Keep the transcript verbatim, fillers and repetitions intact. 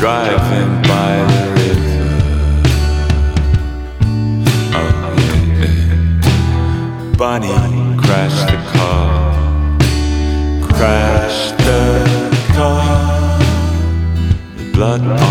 driving by the river. Oh yeah, yeah. Bonnie crashed the car, crashed the car. The blood